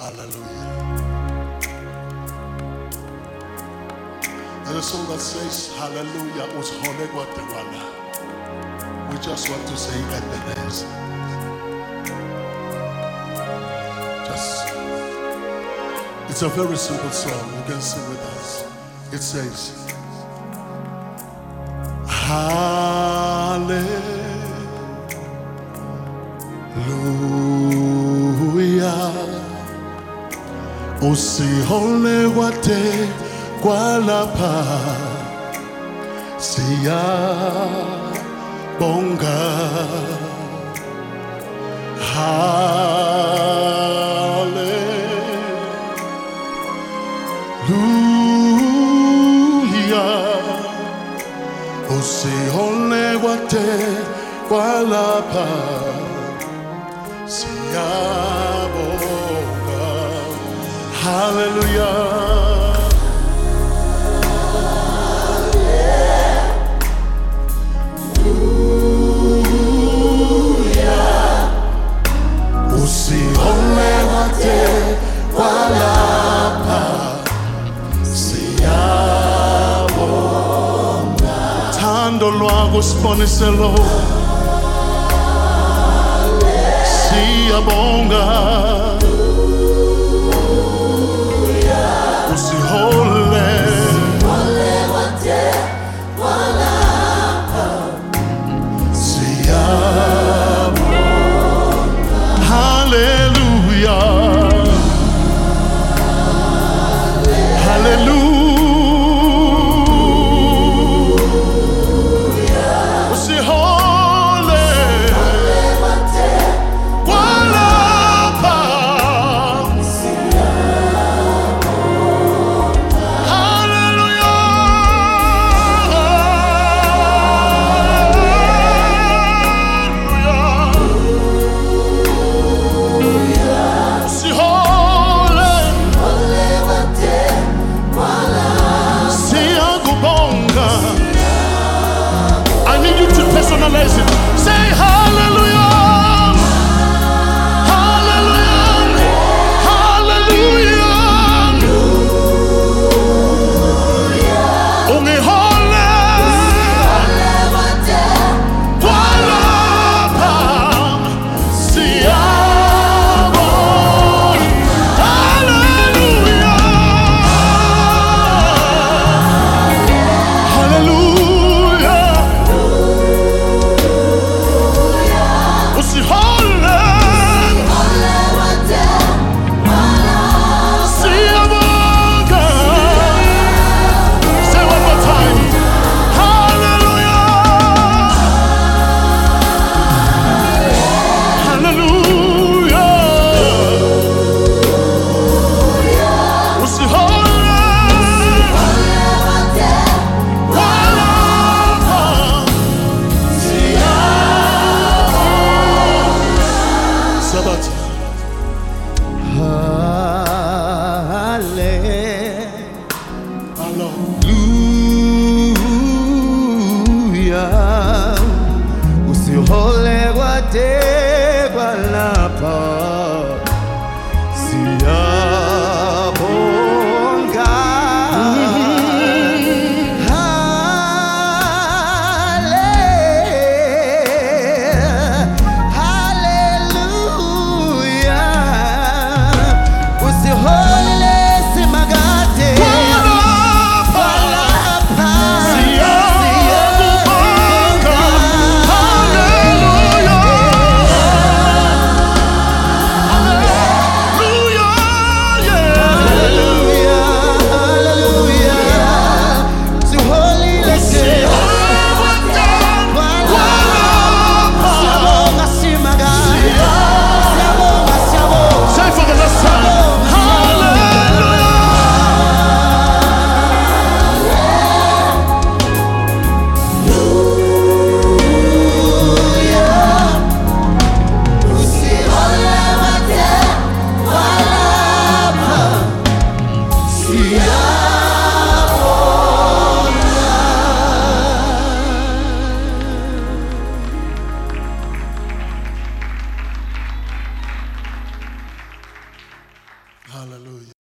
Hallelujah. There's a song that says, Hallelujah, usholekwa tewala. We just want to say Ebenezer. It's a very simple song. You can sing with us. It says, Hallelujah. Usiholekwa kwalapha siyabonga. Hallelujah. Usiholekwa kwalapha siyabonga. Hallelujah. Usiholekwa kwalapha siyabonga. Thando lwakho siboniselo siyabonga. Usiholekwa kwalapha siyabonga. Hallelujah. Hallelujah. Personalize it. Say hallelujah. Hallelujah. Hallelujah. Ungihole kwalapha siyabonga. Hallelujah. Hallelujah. Hallelujah. Usiholekwa kwalapha siyabonga. Hallelujah. Usiholekwa Hallelujah.